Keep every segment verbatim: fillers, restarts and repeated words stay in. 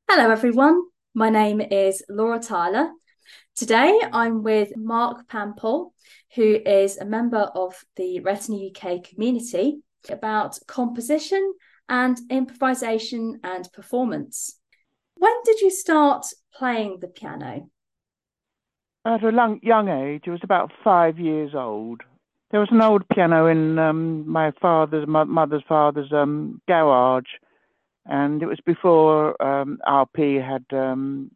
Hello, everyone. My name is Laura Tyler. Today, I'm with Mark Pampel, who is a member of the Retina U K community about composition and improvisation and performance. When did you start playing the piano? At a long, young age, I was about five years old. There was an old piano in um, my father's, mo- mother's father's um, garage, and it was before um, R P had um,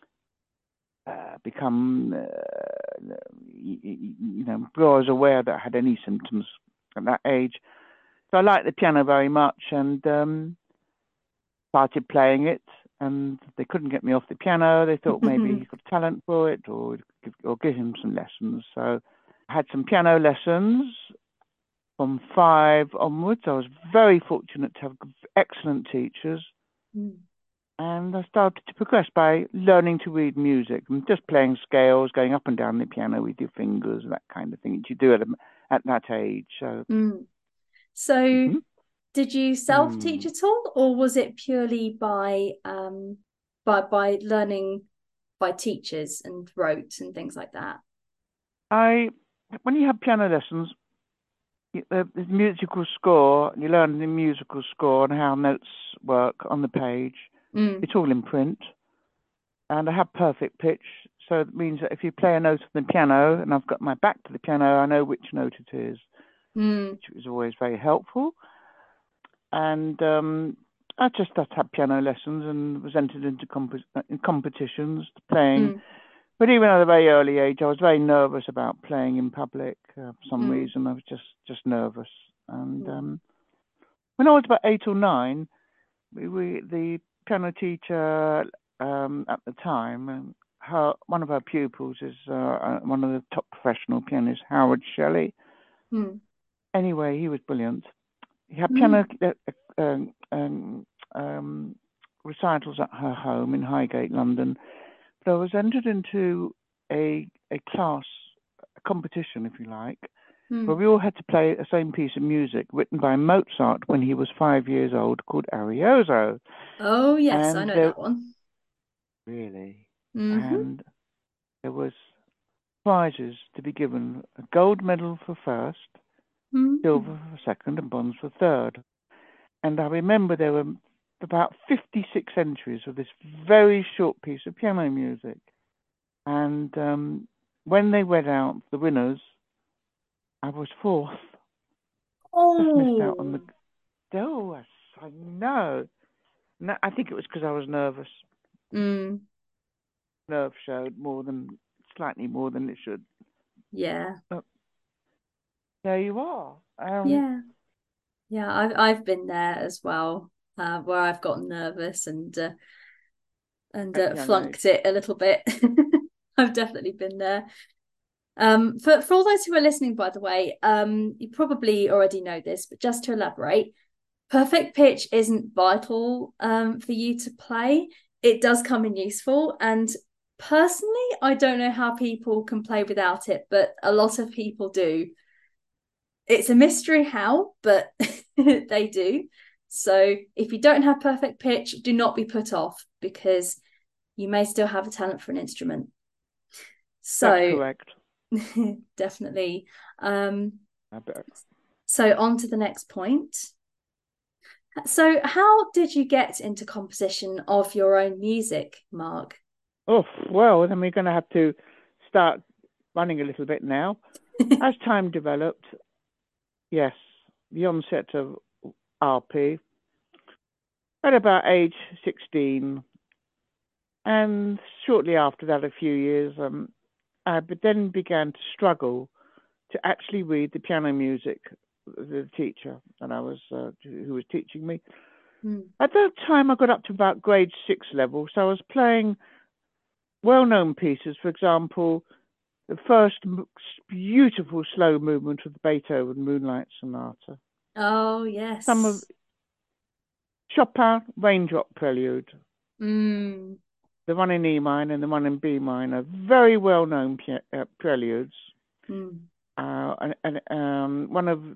uh, become, uh, you, you know, before I was aware that I had any symptoms at that age. So I liked the piano very much and um, started playing it. And they couldn't get me off the piano. They thought maybe he got talent for it, or give, or give him some lessons. So I had some piano lessons from five onwards. I was very fortunate to have excellent teachers, and I started to progress by learning to read music and just playing scales, going up and down the piano with your fingers, that kind of thing that you do at, a, at that age. So, Mm. So, mhm. did you self-teach mm. at all, or was it purely by um, by by learning by teachers and rote and things like that? I when you have piano lessons, the, the musical score, you learn the musical score and how notes work on the page. Mm. It's all in print, and I have perfect pitch. So it means that if you play a note on the piano, and I've got my back to the piano, I know which note it is, Mm. which is always very helpful. And um, I just started had piano lessons and was entered into comp- in competitions, playing. Mm. But even at a very early age, I was very nervous about playing in public. Uh, for some Mm. reason, I was just just nervous. And Mm. um, when I was about eight or nine, we, we the piano teacher um, at the time, um, her one of her pupils is uh, uh, one of the top professional pianists, Howard Shelley. Mm. Anyway, he was brilliant. He had piano Mm. uh, uh, um, um, um, recitals at her home in Highgate, London. But I was entered into a a class, a competition, if you like, where Mm. we all had to play the same piece of music written by Mozart when he was five years old, called Arioso. Oh, yes, I And know there that one. really, Mm-hmm. and there was prizes to be given: a gold medal for first, Mm. silver for second, and bronze for third. And I remember there were about fifty-six entries of this very short piece of piano music. And um, when they read out the winners, I was fourth. Just missed out on Oh, the. Oh, yes, I know. No, I think it was because I was nervous. mm. Nerve showed more than, slightly more than it should. Yeah, But there you are. Um, yeah, yeah. I've I've been there as well, uh, where I've gotten nervous and uh, and at uh, young age. flunked it a little bit. I've definitely been there. Um, for for all those who are listening, by the way, um, you probably already know this, but just to elaborate, perfect pitch isn't vital um, for you to play. It does come in useful. And personally, I don't know how people can play without it, but a lot of people do. It's a mystery how, but they do. So if you don't have perfect pitch, do not be put off because you may still have a talent for an instrument. That's So correct. definitely. Um, I bet. so on to the next point. So, how did you get into composition of your own music, Mark? Oh, well, then we're going to have to start running a little bit now. As time developed, yes, the onset of R P at about age sixteen, and shortly after that, a few years, um, I then began to struggle to actually read the piano music, the teacher that I was, uh, who was teaching me. Mm. At that time, I got up to about grade six level, so I was playing well-known pieces. For example, the first beautiful slow movement of the Beethoven Moonlight Sonata. Oh, Some of yes. Chopin Raindrop Prelude, Mm. the one in E minor and the one in B minor, very well-known uh, preludes. Mm. Uh, and, and um, one of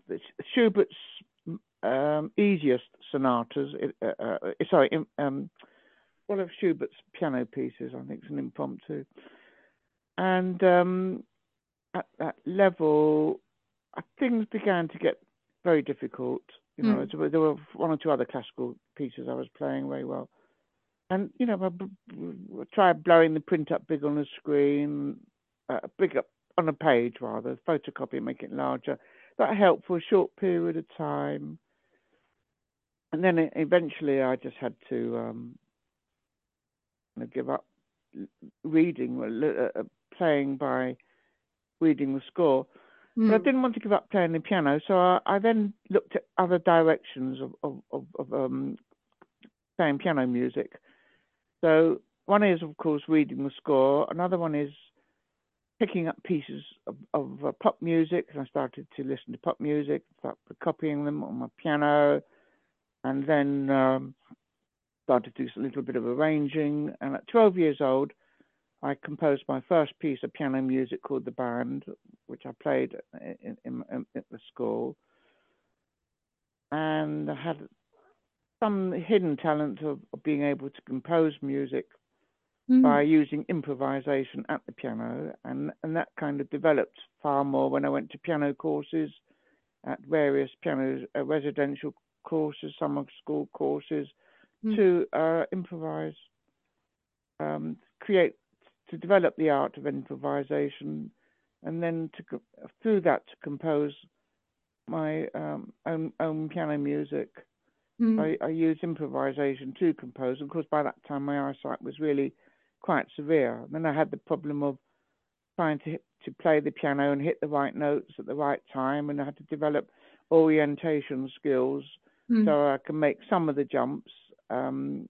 Schubert's um, easiest sonatas. Uh, uh, sorry, um, one of Schubert's piano pieces. I think it's an impromptu. And um, at that level, uh, things began to get very difficult. You know, Mm. there were, there were one or two other classical pieces I was playing very well. And, you know, I b- b- tried blowing the print up big on the screen, uh, big up on a page rather, photocopy and make it larger. That helped for a short period of time. And then it, eventually I just had to um, you know, give up reading, uh, uh, playing by reading the score. But I Mm. didn't want to give up playing the piano, so I, I then looked at other directions of, of, of, of um, playing piano music. So one is, of course, reading the score. Another one is picking up pieces of, of uh, pop music, and I started to listen to pop music, start copying them on my piano, and then um, started to do a little bit of arranging. And at twelve years old, I composed my first piece of piano music called The Band, which I played in, in, in, at the school. And I had some hidden talent of, of being able to compose music by Mm. using improvisation at the piano. And, and that kind of developed far more when I went to piano courses at various piano uh, residential courses, summer school courses, Mm. to uh, improvise, um, create, to develop the art of improvisation, and then to through that to compose my um, own own piano music. Mm. I, I use improvisation to compose. Of course, by that time my eyesight was really quite severe. And then I had the problem of trying to hit, to play the piano and hit the right notes at the right time, and I had to develop orientation skills Mm. so I can make some of the jumps. Um,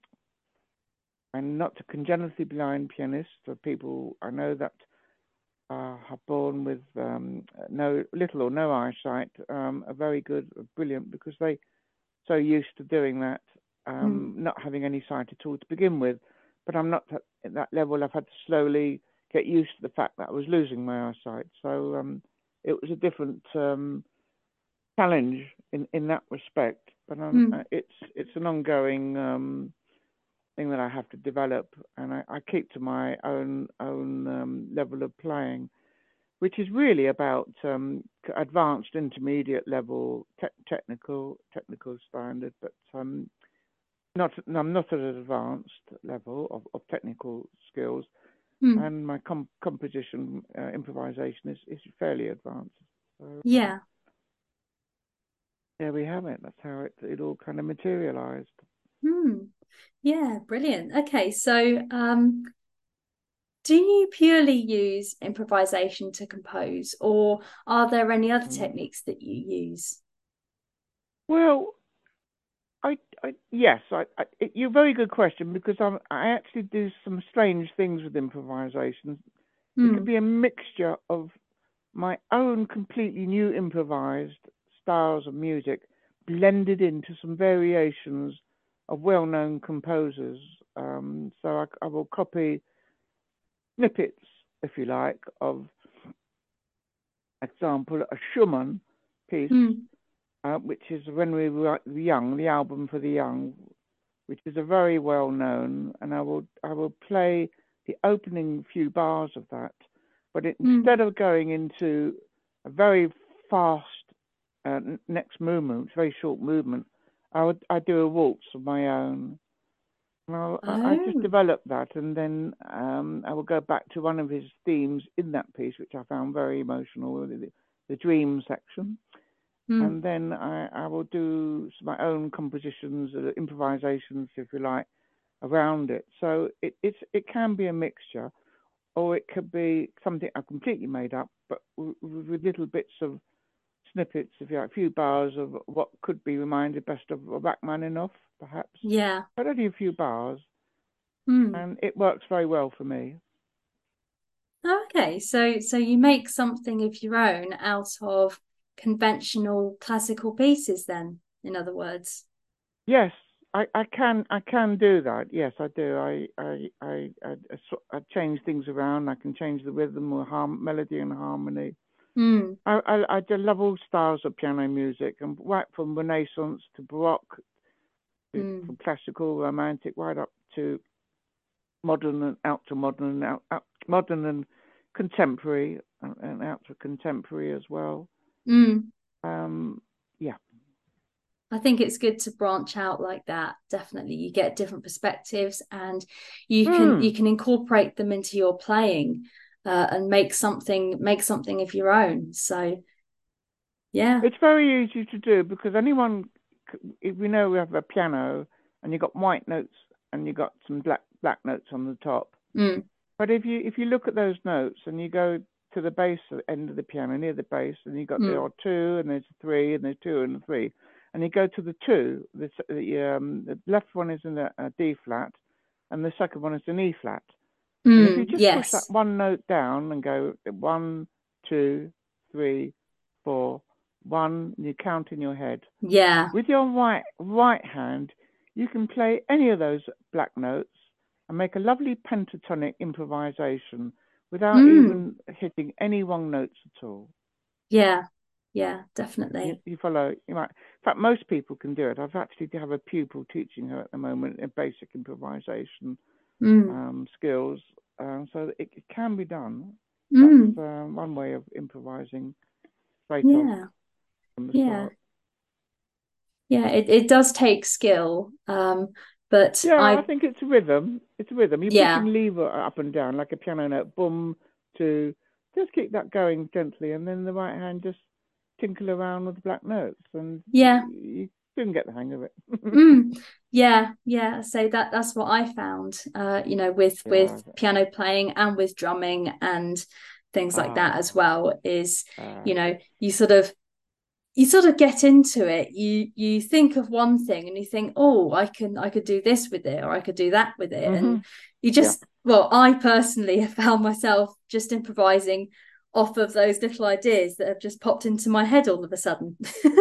I'm not a congenitally blind pianist. For people I know that uh, are born with um, no little or no eyesight um, are very good, are brilliant, because they so used to doing that, um, Mm. not having any sight at all to begin with. But I'm not at that level. I've had to slowly get used to the fact that I was losing my eyesight. So um, it was a different um, challenge in, in that respect. But um, Mm. uh, it's it's an ongoing um, thing that I have to develop, and I, I keep to my own own um, level of playing, which is really about um, advanced intermediate level te- technical technical standard, but um, not I'm not at an advanced level of, of technical skills, Mm. and my com- composition uh, improvisation is, is fairly advanced. So um, Yeah. there we have it. That's how it it all kind of materialized. Mm. Yeah, brilliant. Okay, so um, do you purely use improvisation to compose, or are there any other Mm. techniques that you use? Well, I, I yes, I, I, it, you're a very good question, because I'm, I actually do some strange things with improvisation. It could Mm. be a mixture of my own completely new improvised styles of music blended into some variations of well-known composers. Um, so I, I will copy snippets, if you like, of example a Schumann piece, Mm. uh, which is When We Were Young, the album for the young, which is a very well known, and I will I will play the opening few bars of that, but it, Mm. instead of going into a very fast uh, next movement, very short movement, I would I do a waltz of my own. And I'll, I just Oh. develop that, and then um, I will go back to one of his themes in that piece, which I found very emotional, the, the dream section, Mm. and then I, I will do my own compositions, uh, improvisations, if you like, around it. So it it's, it can be a mixture, or it could be something I completely made up, but with, with little bits of snippets, if you like, a few bars of what could be reminded best of Rachmaninoff, perhaps, Yeah. but only a few bars, Mm. and it works very well for me. Okay, so so you make something of your own out of conventional classical pieces then, in other words. Yes, I, I can I can do that. Yes, I do. I I I, I, I change things around. I can change the rhythm or harm, melody and harmony. Mm. I, I I do love all styles of piano music, and right from Renaissance to Baroque, to, from Mm. classical, romantic, right up to modern and out to modern, and out, out modern and contemporary, and, and out to contemporary as well. Mm. Um, yeah. I think it's good to branch out like that. Definitely, you get different perspectives, and you can you Mm. can incorporate them into your playing, uh, and make something make something of your own. So yeah. It's very easy to do because anyone, if we know we have a piano and you've got white notes and you've got some black black notes on the top. Mm. But if you if you look at those notes and you go to the bass end of the piano near the bass, and you've got there Mm. are two and there's a three and there's two and a three, and you go to the two, the the, um, the left one is in a, a D flat, and the second one is an E flat. And if you Mm. just push that Yes. one note down and go one, two, three, four, one, and you count in your head. Yeah. With your right right hand, you can play any of those black notes and make a lovely pentatonic improvisation without Mm. even hitting any wrong notes at all. Yeah. Yeah. You, Definitely. you follow, you might, in fact, most people can do it. I've actually have a pupil teaching her at the moment in basic improvisation Mm. um, skills, um, so it, it can be done. That's Mm. um, one way of improvising straight off Yeah. from the Yeah. start. Yeah. It it does take skill. Um, but Yeah, I I think it's a rhythm. It's a rhythm. You're yeah. pushing lever up and down like a piano note, boom, two. Just keep that going gently, and then the right hand just tinkle around with the black notes, and Yeah. you soon get the hang of it. Mm. Yeah, yeah. So that that's what I found. Uh, you know, with with Yeah. piano playing and with drumming and things like that as Ah. well, is, Uh, you know, you sort of you sort of get into it. You you think of one thing and you think, oh, I can I could do this with it, or I could do that with it. hmm. And you Yeah. just, well, I personally have found myself just improvising off of those little ideas that have just popped into my head all of a sudden.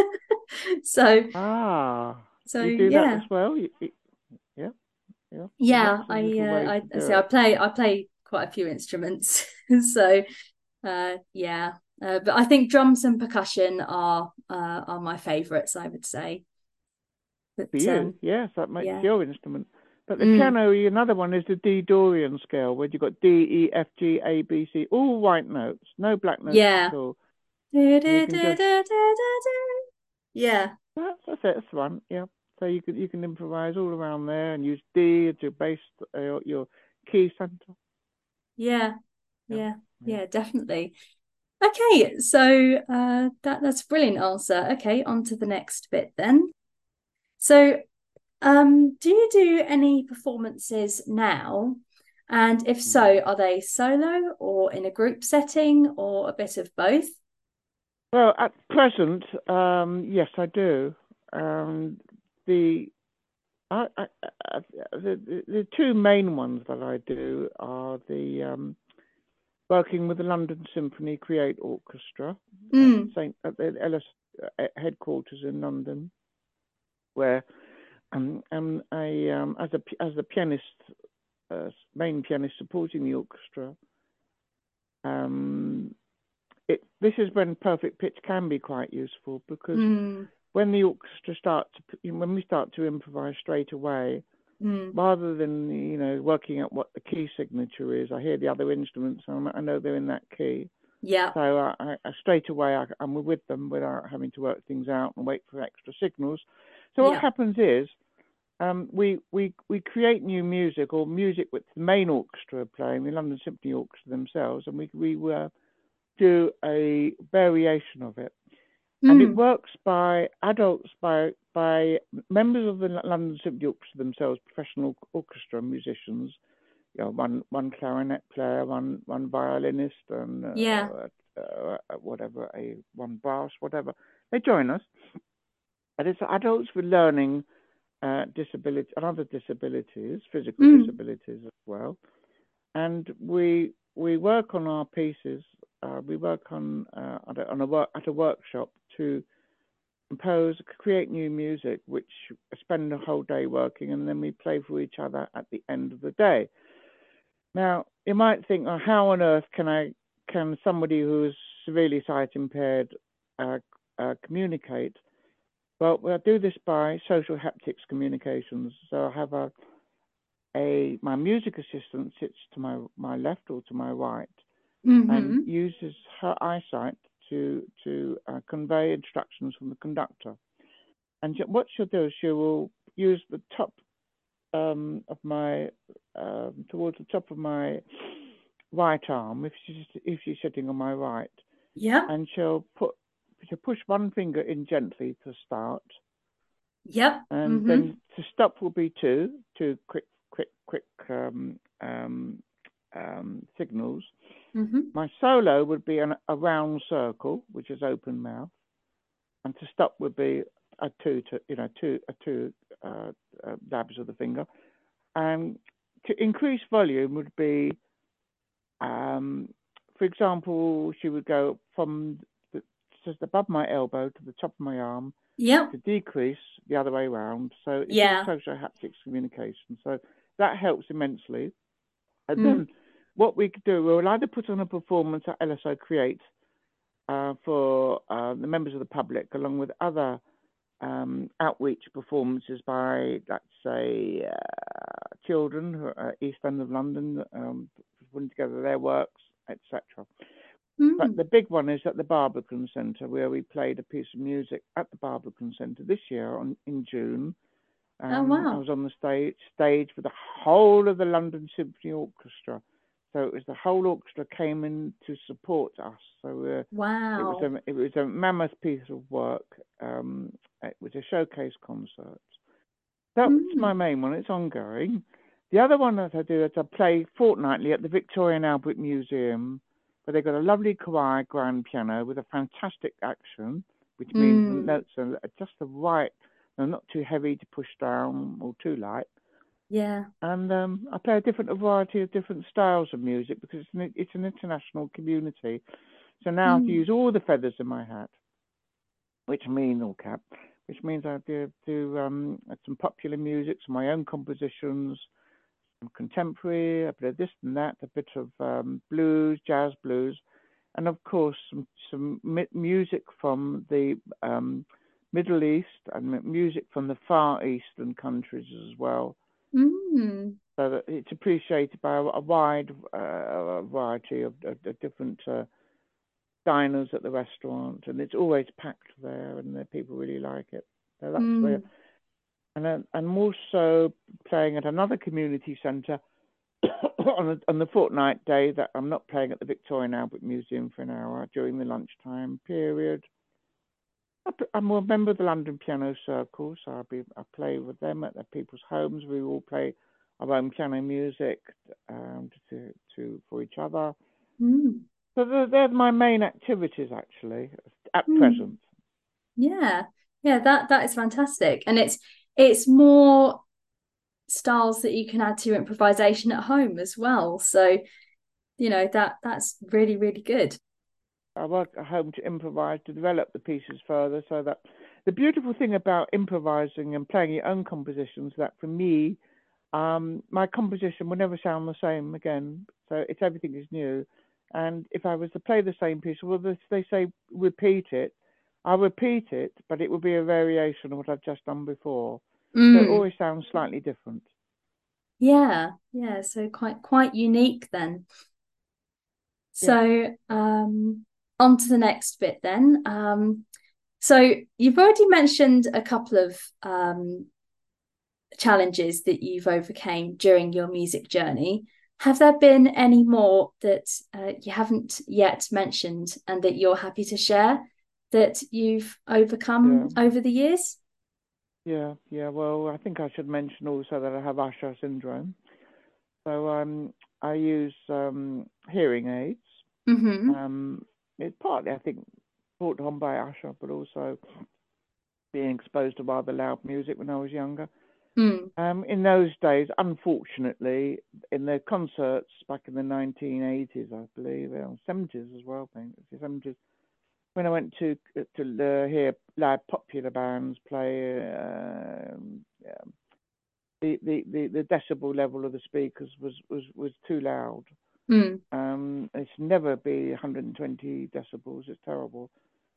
So Ah. so You do that as yeah. well. You, you, yeah. Yeah. There's lots Yeah, of I little uh, ways I, to I do say I it. play I play quite a few instruments. So uh yeah. Uh, but I think drums and percussion are uh, are my favorites, I would say. For But you, um yes, that makes yeah. your instrument. But the Mm. piano, another one is the D Dorian scale, where you've got D, E, F, G, A, B, C, all white notes, no black notes Yeah. at all. Du- And you du- can du- just, du- du- du- du. Yeah. that's, that's it, that's the one, yeah. So you can you can improvise all around there and use D as your bass, uh, your key center. Yeah. Yeah, Yeah. yeah. Yeah, definitely. Okay, so uh that that's a brilliant answer. Okay, on to the next bit then. So Um, do you do any performances now? And if so, Mm. are they solo or in a group setting or a bit of both? Well, at present, um, yes, I do. Um, the I, I, I, the, the the two main ones that I do are the um, working with the London Symphony Create Orchestra at Mm. Saint at the L S uh, headquarters in London, where um, um I um as a as a pianist, uh, main pianist supporting the orchestra. Um, it this is when perfect pitch can be quite useful because Mm. when the orchestra starts to, when we start to improvise straight away, Mm. rather than you know working out what the key signature is, I hear the other instruments and I know they're in that key. Yeah. So I, I, straight away I, I'm with them without having to work things out and wait for extra signals. So what Yeah. happens is um, we we we create new music or music with the main orchestra playing, the London Symphony Orchestra themselves, and we we uh, do a variation of it. And it Mm. works by adults, by by members of the London Symphony Orchestra themselves, professional orchestra musicians. You know, one one clarinet player, one one violinist, and Yeah. uh, uh, whatever, a one bass, whatever. They join us, and it's adults with learning uh, disability and other disabilities, physical Mm. disabilities as well. And we we work on our pieces. Uh, we work on uh, at a, on a work at a workshop to compose, create new music, which spend the whole day working, and then we play for each other at the end of the day. Now, you might think, oh, how on earth can I can somebody who's severely sight impaired uh, uh, communicate? Well, we'll do this by social haptics communications. So I have a a my music assistant sits to my my left or to my right and Mm-hmm. uses her eyesight to to uh, convey instructions from the conductor. And she, what she'll do is she will use the top um, of my um, towards the top of my right arm if she's if she's sitting on my right, Yep. and she'll put she'll push one finger in gently to start, Yep. and Mm-hmm. then to stop will be two two quick quick quick um, um, um, signals. Mm-hmm. My solo would be an, a round circle, which is open mouth, and to stop would be a two to you know two a two uh, uh, dabs of the finger. And to increase volume would be, um, for example, she would go from the, just above my elbow to the top of my arm, Yep. to decrease the other way around. So it's all Yeah. social haptics communication. So that helps immensely. And Mm. then what we could do, we'll either put on a performance at L S O Create uh, for uh, the members of the public, along with other um, outreach performances by, let's say, uh, children who are East End of London, um, putting together their works, et cetera. But Mm. the big one is at the Barbican Centre, where we played a piece of music at the Barbican Centre this year on, in June. Oh, Um, I wow. was on the stage, stage with the whole of the London Symphony Orchestra. So it was the whole orchestra came in to support us. So uh, it was Wow. a it was a mammoth piece of work. Um, it was a showcase concert. That's my Mm. main one. It's ongoing. The other one that I do is I play fortnightly at the Victoria and Albert Museum, where they've got a lovely Kawai grand piano with a fantastic action, which means the Mm. notes are just the right. They're not too heavy to push down or too light. Yeah. And um, I play a different a variety of different styles of music because it's an, it's an international community. So now I have to Mm. use all the feathers in my hat, which mean all cap, which means I do, do um, some popular music, some of my own compositions, some contemporary, a bit of this and that, a bit of um, blues, jazz blues, and of course some some music from the um, Middle East and music from the Far Eastern countries as well. Mm. So that it's appreciated by a, a wide uh, variety of, of, of different uh, diners at the restaurant, and it's always packed there, and the people really like it. So that's where, Mm. and then, I'm also playing at another community centre on, a, on the fortnight day that I'm not playing at the Victoria and Albert Museum for an hour during the lunchtime period. I'm a member of the London Piano Circle, so I'll be I play with them at their people's homes. We all play our own piano music um, to, to for each other. Mm. So they're, they're my main activities actually at Mm. present. Yeah. Yeah, that that is fantastic. And it's it's more styles that you can add to improvisation at home as well. So, you know, that that's really, really good. I work at home to improvise, to develop the pieces further. So that the beautiful thing about improvising and playing your own compositions, that for me, um, my composition will never sound the same again. So it's everything is new. And if I was to play the same piece, well, they, they say repeat it. I'll repeat it, but it will be a variation of what I've just done before. So it Mm. always sounds slightly different. Yeah, yeah. So quite quite unique then. Yeah, So um on to the next bit then. Um so you've already mentioned a couple of um challenges that you've overcame during your music journey. Have there been any more that uh, you haven't yet mentioned and that you're happy to share that you've overcome yeah, over the years? yeah, yeah. Well, I think I should mention also that I have Usher syndrome. So um, I use um, hearing aids. Mm-hmm. Um, it's partly, I think, brought on by Usher, but also being exposed to rather loud music when I was younger. Mm. Um, in those days, unfortunately, in the concerts back in the nineteen eighties, I believe, or seventies as well, I think, the seventies, when I went to to uh, hear loud popular bands play, uh, yeah, the, the, the, the decibel level of the speakers was, was, was too loud. Mm. Um, it's never be one hundred twenty decibels. It's terrible.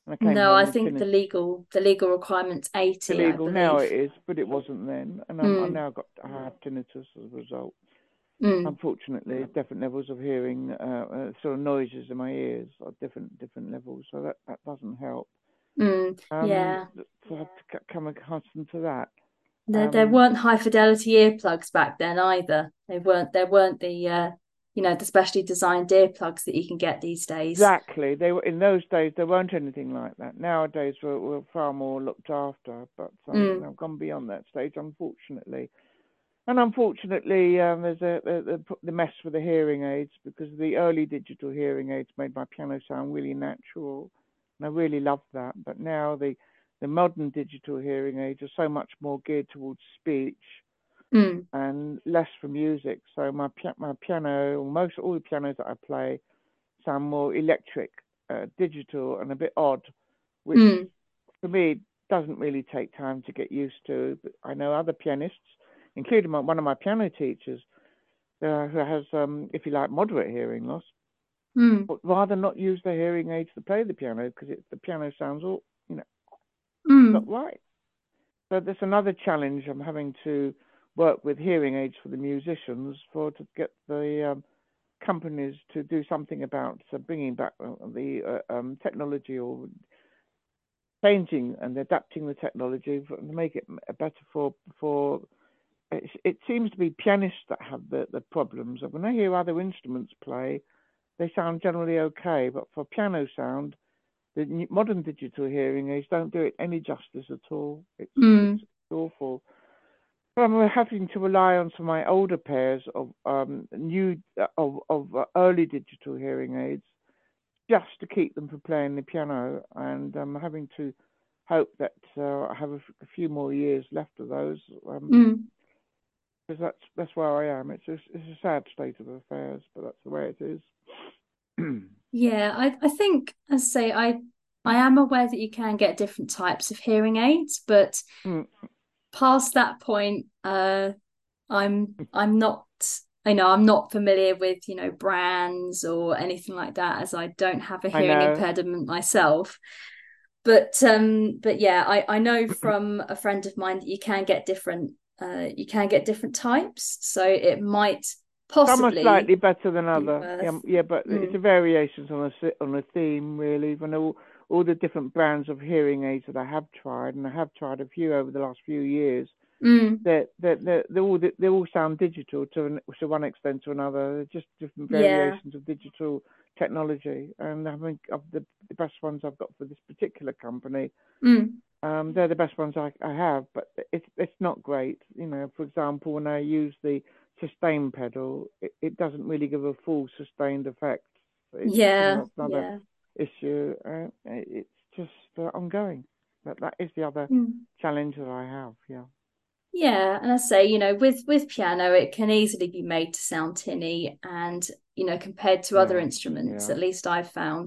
And I came No, I home with think the tinnitus. legal the legal requirement's eighty, I Illegal now believe. it is, but it wasn't then. And um, I Mm, now got I have tinnitus as a result. mm, Unfortunately, different levels of hearing, uh, uh, sort of noises in my ears are different different levels, so that, that doesn't help. mm, Um, yeah. so I have to come accustomed to that. There there Um, weren't high fidelity earplugs back then either. They weren't there weren't the uh, you know, the specially designed earplugs that you can get these days. exactly. They were in those days. There weren't anything like that. Nowadays, we're, we're far more looked after, but um, Mm, I've gone beyond that stage, unfortunately. And unfortunately, um, there's a the, the, the mess with the hearing aids because the early digital hearing aids made my piano sound really natural, and I really loved that. But now the the modern digital hearing aids are so much more geared towards speech mm, and less for music. So my my piano, or most all the pianos that I play, sound more electric, uh, digital, and a bit odd, which mm, for me doesn't really take time to get used to. But I know other pianists, including my, one of my piano teachers, uh, who has, um, if you like, moderate hearing loss, mm, would rather not use the hearing aids to play the piano because the piano sounds all, you know, not mm, right. So there's another challenge. I'm having to work with hearing aids for the musicians for to get the um, companies to do something about uh, bringing back uh, the uh, um, technology or changing and adapting the technology for, to make it better for for. It, it seems to be pianists that have the, the problems. When I hear other instruments play, they sound generally okay, but for piano sound, the modern digital hearing aids don't do it any justice at all. It's it's mm. awful. I'm having to rely on some of my older pairs of um, new of of uh, early digital hearing aids just to keep them from playing the piano, and I'm having to hope that uh, I have a, f- a few more years left of those, um, Mm. because that's that's where I am. It's a, it's a sad state of affairs, but that's the way it is. Yeah, I, I think, as I say, I I am aware that you can get different types of hearing aids, but Mm, past that point, uh, I'm I'm not, I know I'm not familiar with, you know, brands or anything like that, as I don't have a I hearing know. impediment myself. But um, but yeah, I I know from a friend of mine that you can get different uh you can get different types, so it might Some are possibly slightly better than be other. Yeah, worth. yeah, but it's a Mm, variations on a on a theme really. Even all all the different brands of hearing aids that I have tried, and I have tried a few over the last few years. mm, They they they they all they all sound digital to an, to one extent to another. They're just different yeah. variations of digital technology, and I think of the the best ones I've got for this particular company. Mm, Um, they're the best ones I, I have, but it's it's not great. You know, for example, when I use the sustain pedal, it, it doesn't really give a full sustained effect. It's, you know, yeah, that's another yeah. issue. Uh, it's just uh, ongoing. That that is the other Mm. challenge that I have. Yeah. Yeah, and I say, you know, with with piano, it can easily be made to sound tinny, and you know, compared to other Yeah. instruments, Yeah. at least I've found.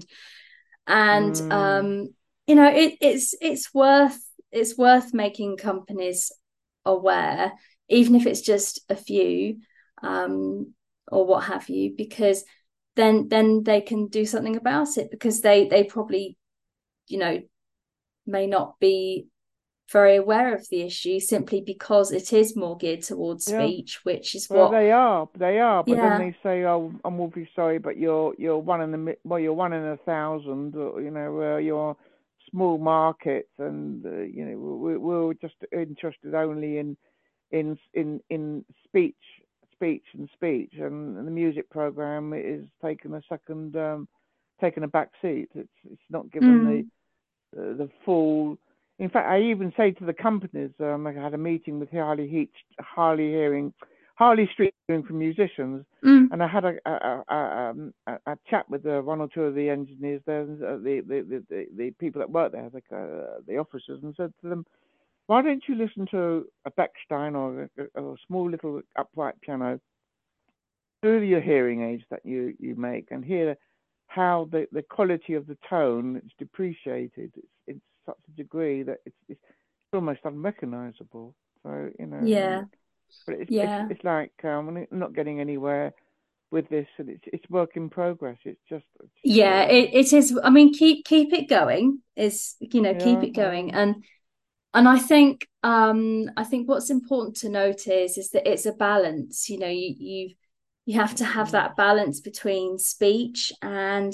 And Mm, um, you know, it, it's it's worth it's worth making companies aware, even if it's just a few, um, or what have you, because then then they can do something about it, because they they probably, you know, may not be very aware of the issue simply because it is more geared towards yeah. speech, which is Well, what, they are, they are, but then yeah, they say, "Oh, I'm awfully sorry, but you're you're one in the mi- well, you're one in a thousand, or, you know, uh, you're small market, and uh, you know, we, we're just interested only in in in in speech, speech and speech, and, and the music program is taking a second, um, taking a back seat. It's it's not given the mm, uh, the full. In fact, I even say to the companies, um, I had a meeting with Harley Heach, Harley Hearing, Harley Street Hearing for musicians, mm, and I had a a, a, um, a, a chat with uh, one or two of the engineers there, uh, the, the, the, the the people that work there, the uh, the officers, and said to them, "Why don't you listen to a Bechstein or a, a small little upright piano through your hearing aids that you you make, and hear how the, the quality of the tone is depreciated. It's it's such a degree that it's it's almost unrecognizable. So you know, and yeah, but it's it's yeah, it's like um, we're not getting anywhere. with this, and it's it's work in progress. It's just, it's, Yeah, uh, it, it is. I mean, keep keep it going is, you know, keep yeah, it going. um, And and I think um I think what's important to note is is that it's a balance. You know, you you you have to have mm, that balance between speech and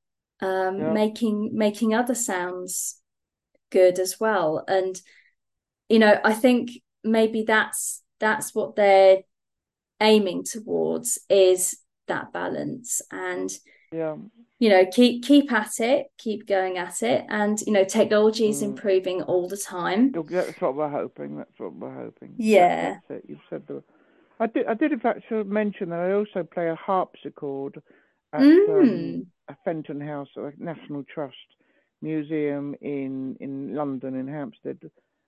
um yeah, making making other sounds good as well. And you know, I think maybe that's that's what they're aiming towards, is that balance. And yeah, you know, keep keep at it, keep going at it. And you know, technology is mm. improving all the time. Look, that's what we're hoping. That's what we're hoping. That Yeah. that's it. You've said the. I did. I did in fact sort of mention that I also play a harpsichord at um, Mm. a Fenton House, a National Trust museum in in London, in Hampstead,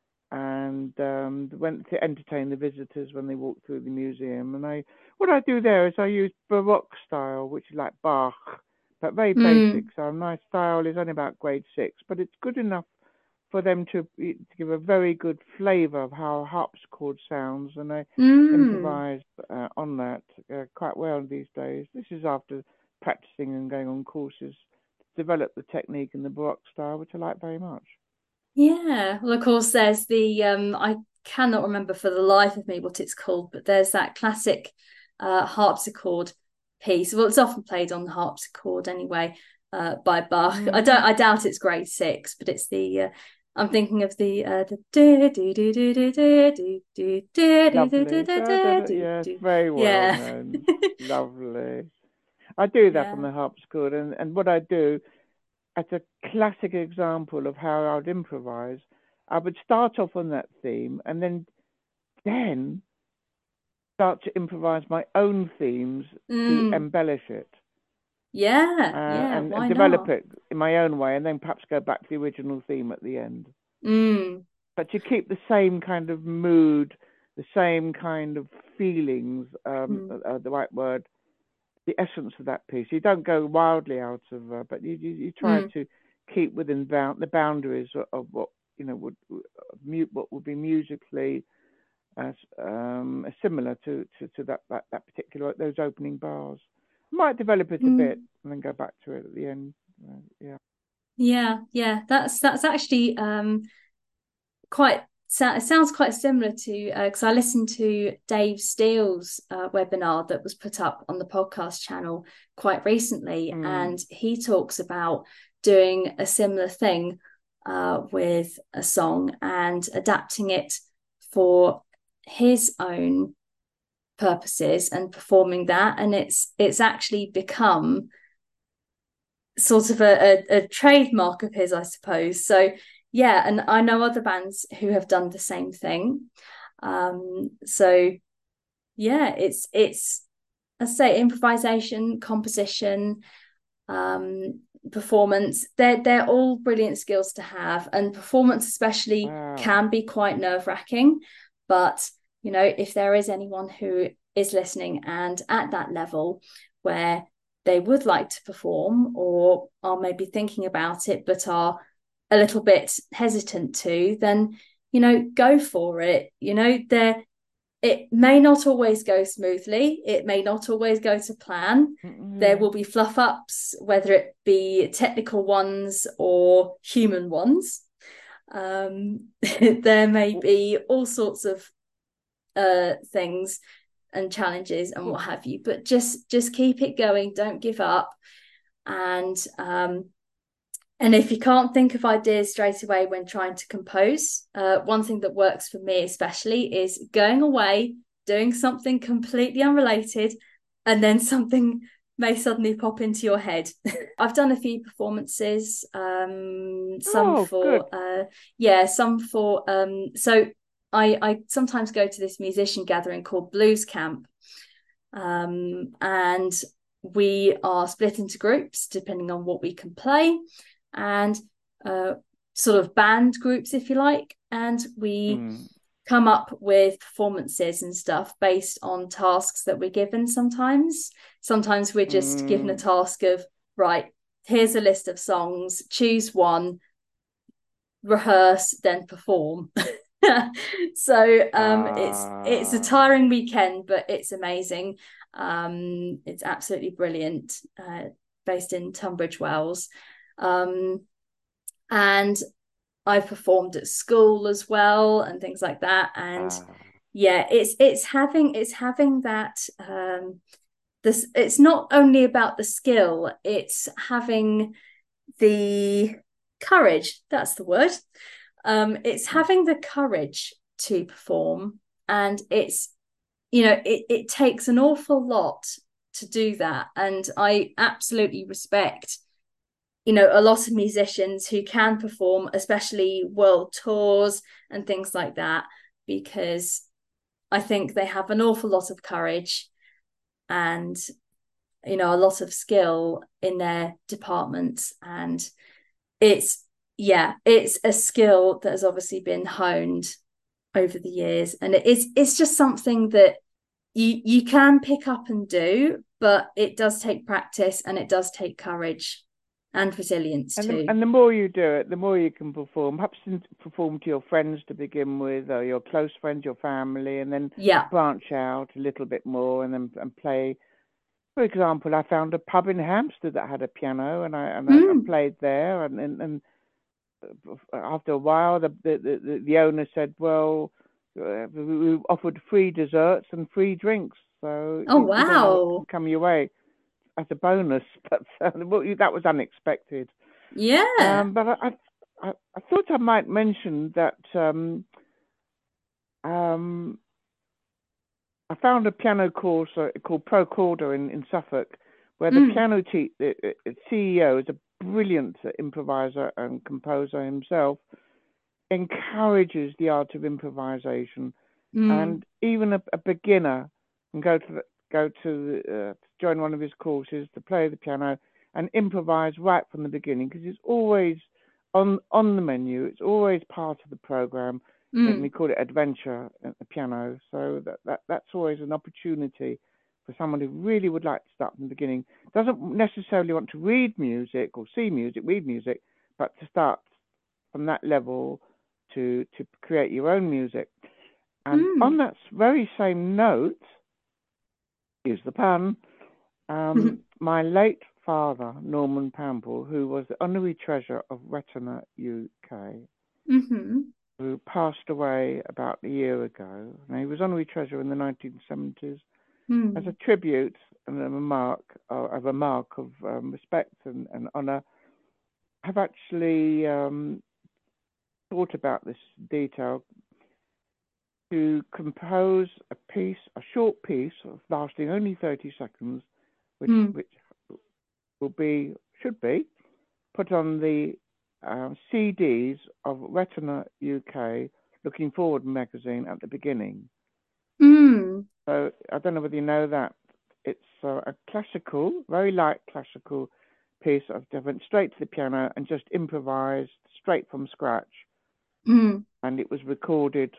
and um, went to entertain the visitors when they walked through the museum. And I, what I do there is I use Baroque style, which is like Bach, but very basic. Mm. So my style is only about grade six, but it's good enough for them to, to give a very good flavour of how a harpsichord sounds, and I Mm. improvise uh, on that uh, quite well these days. This is after practicing and going on courses to develop the technique in the Baroque style, which I like very much. Yeah. Well, of course, there's the um I cannot remember for the life of me what it's called, but there's that classic uh harpsichord piece. Well, it's often played on the harpsichord anyway, uh by Bach. I don't Mm, I doubt it's grade six, but it's the uh, I'm thinking of the uh the do do do do do do do do do do do lovely. Da, da, do da. do Yes, do. very well Yeah. known. Lovely. I do that on Yeah. the harpsichord, and, and what I do, as a classic example of how I would improvise, I would start off on that theme, and then then start to improvise my own themes to Mm. embellish it, Yeah, uh, yeah, and, and why develop not? it in my own way, and then perhaps go back to the original theme at the end. Mm. But to keep the same kind of mood, the same kind of feelings, um, Mm. uh, uh, the right word, the essence of that piece. You don't go wildly out of, uh, but you, you, you try Mm. to keep within bound, the boundaries of, of what you know would uh, what would be musically as um, similar to, to, to that, that, that particular those opening bars. Might develop it a bit Mm. and then go back to it at the end. Uh, yeah. Yeah, yeah, that's that's actually um quite so- it sounds quite similar to because uh, I listened to Dave Steele's uh, webinar that was put up on the podcast channel quite recently, and Mm. he talks about doing a similar thing uh, with a song and adapting it for his own purposes and performing that, and it's it's actually become sort of a, a, a trademark of his, I suppose. So yeah, and I know other bands who have done the same thing. Um, so yeah, it's it's I say improvisation, composition, um, performance. They're they're all brilliant skills to have, and performance especially Wow. can be quite nerve wracking. But you know, if there is anyone who is listening and at that level where they would like to perform or are maybe thinking about it but are a little bit hesitant to, then you know, go for it. You know, there it may not always go smoothly. It may not always go to plan. There Yeah. will be fluff ups, whether it be technical ones or human ones. Um, there may be all sorts of uh, things and challenges and what have you, but just just keep it going. Don't give up. And um, and if you can't think of ideas straight away when trying to compose, uh, one thing that works for me especially is going away, doing something completely unrelated, and then something may suddenly pop into your head. I've done a few performances, um, some Oh, good. for uh, yeah, some for um, so I I sometimes go to this musician gathering called Blues Camp, um, and we are split into groups depending on what we can play, and uh, sort of band groups, if you like, and we Mm. come up with performances and stuff based on tasks that we're given. Sometimes, sometimes we're just given a Mm. task of right. Here's a list of songs. Choose one, rehearse, then perform. So um, it's it's a Ah. tiring weekend, but it's amazing. Um, it's absolutely brilliant, uh, based in Tunbridge Wells. Um, and I've performed at school as well and things like that. And Ah. yeah, it's it's having it's having that um this it's not only about the skill, it's having the courage, that's the word. Um, it's having the courage to perform, and it's you know, it, it takes an awful lot to do that. And I absolutely respect, you know, a lot of musicians who can perform, especially world tours and things like that, because I think they have an awful lot of courage and, you know, a lot of skill in their departments. And it's, yeah, it's a skill that has obviously been honed over the years. And it is, it's just something that you you can pick up and do, but it does take practice and it does take courage and resilience And the, too. and the more you do it, the more you can perform. Perhaps perform to your friends to begin with, or your close friends, your family, and then Yeah. branch out a little bit more, and then and play. For example, I found a pub in Hampstead that had a piano, and I and I, I Mm. played there. And, and, and after a while, the the, the, the owner said, "Well, uh, we offered free desserts and free drinks, so Oh you, you don't know what can wow. come your way as a bonus." But uh, that was unexpected. Yeah. Um, but I, I, I thought I might mention that um, um, I found a piano course uh, called Pro Corda in, in Suffolk, where the Mm. piano te- the, the C E O is a brilliant improviser and composer himself, encourages the art of improvisation, Mm. and even a, a beginner can go to the, go to uh, join one of his courses to play the piano and improvise right from the beginning, because it's always on on the menu. It's always part of the program, and we Mm. call it adventure at the piano. So that, that that's always an opportunity for someone who really would like to start from the beginning. Doesn't necessarily want to read music or see music, read music, but to start from that level to to create your own music. And on Mm. that very same note, use the pun, um, my late father, Norman Pample, who was the honorary treasurer of Retina U K, Mm-hmm. who passed away about a year ago. Now, he was honorary treasurer in the nineteen seventies. As a Mm. tribute and a mark uh, of a mark of um, respect and, and honor, I've actually um, thought about this detail to compose a piece, a short piece of lasting only thirty seconds, which Mm. which will be should be put on the uh, C Ds of Retina U K Looking Forward magazine at the beginning. Mm. So I don't know whether you know that it's uh, a classical, very light classical piece. I've went straight to the piano and just improvised straight from scratch, Mm. and it was recorded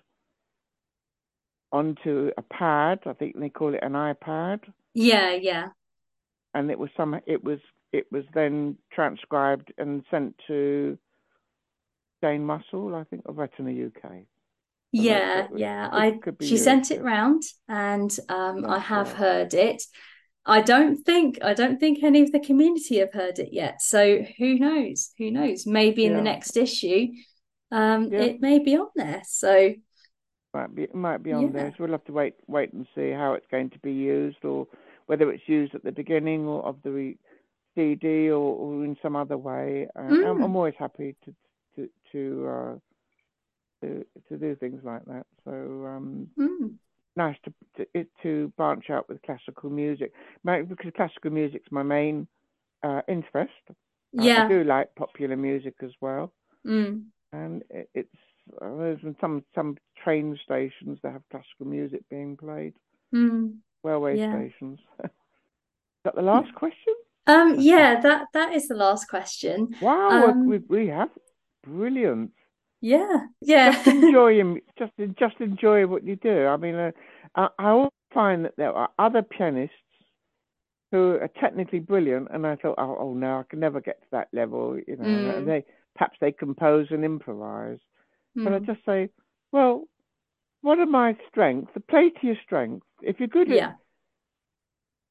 onto a pad. I think they call it an iPad, Yeah, yeah. and it was some. It was it was then transcribed and sent to Jane Mussell, I think, of Retina U K. So that so Yeah, it yeah. could I could be She used. sent it Yeah, round, and um I that's have right. heard it. I don't think I don't think any of the community have heard it yet. So who knows? Who knows? Maybe in the Yeah, next issue, um, yeah. it may be on there. So Might be it might be on there. yeah. So we'll have to wait wait and see how it's going to be used, or whether it's used at the beginning or of the C D, or, or in some other way. Uh, I'm, I'm Mm, always happy to to to, uh, to to do things like that. So um, mm. nice to, to to branch out with classical music, because classical music's my main uh, interest. Uh, I Yeah. do like popular music as well, Mm, and it, it's uh, there's some some train stations that have classical music being played, mm. railway Yeah. stations. Is that the last question? Um, yeah, that that is the last question. Wow, we Um, we have brilliant. yeah, Just yeah. enjoy him. Just just enjoy what you do. I mean, uh, I, I always find that there are other pianists who are technically brilliant, and I thought, oh, oh no, I can never get to that level, you know. And Mm, they perhaps they compose and improvise, but I mm. just say, well, what are my strengths? Play to your strengths. If you're good at Yeah.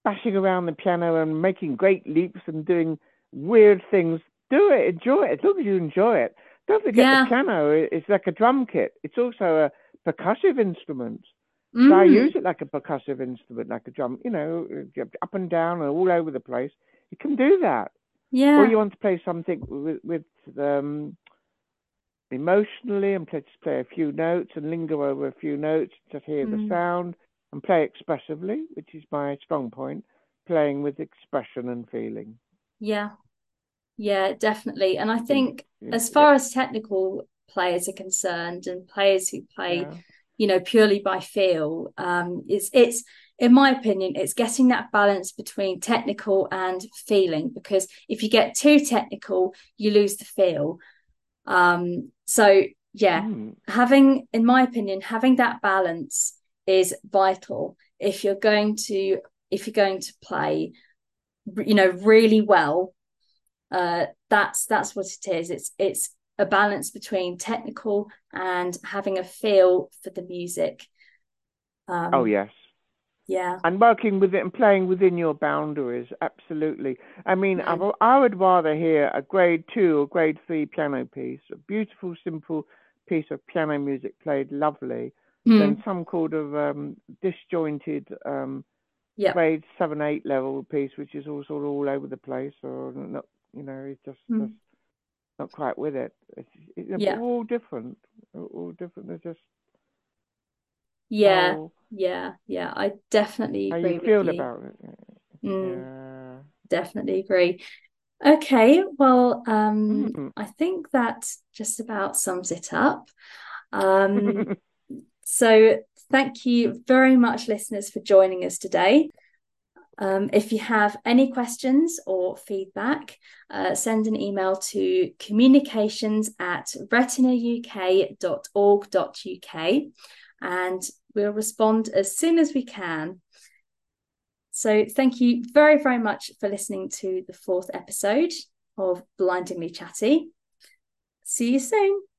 bashing around the piano and making great leaps and doing weird things. Do it, enjoy it, as long as you enjoy it. Don't forget the Yeah. piano is like a drum kit. It's also a percussive instrument. So I use Mm. it like a percussive instrument, like a drum, you know, up and down and all over the place. You can do that. Or Yeah. you want to play something with, with um, emotionally and play, just play a few notes and linger over a few notes, just hear the Mm. sound and play expressively, which is my strong point, playing with expression and feeling. Yeah. Yeah, definitely. And I In, think in, as far as technical players are concerned and players who play, yeah. you know, purely by feel, um, it's it's in my opinion, it's getting that balance between technical and feeling, because if you get too technical, you lose the feel. Um, so yeah, Mm. having, in my opinion, having that balance is vital if you're going to if you're going to play, you know, really well. Uh, that's that's what it is. It's it's a balance between technical and having a feel for the music. Oh, Um, yes. yeah. And working with it and playing within your boundaries, absolutely. I mean, I've, Mm. I would rather hear a grade two or grade three piano piece, a beautiful, simple piece of piano music played lovely, than Mm. some kind of um, disjointed um, Yeah. grade seven, eight level piece, which is all sort of all over the place, or not, you know, it's just, just Mm. not quite with it. It's, it, But Yeah. we're all different. We're all different. They're just Yeah. how Yeah. Yeah. I definitely how you agree with feel you. about it. Mm. Yeah. Definitely agree. Okay. Well, um, Mm. I think that just about sums it up. Um, so thank you very much, listeners, for joining us today. Um, if you have any questions or feedback, uh, send an email to communications at retinauk dot org dot uk and we'll respond as soon as we can. So thank you very, very much for listening to the fourth episode of Blindingly Chatty. See you soon.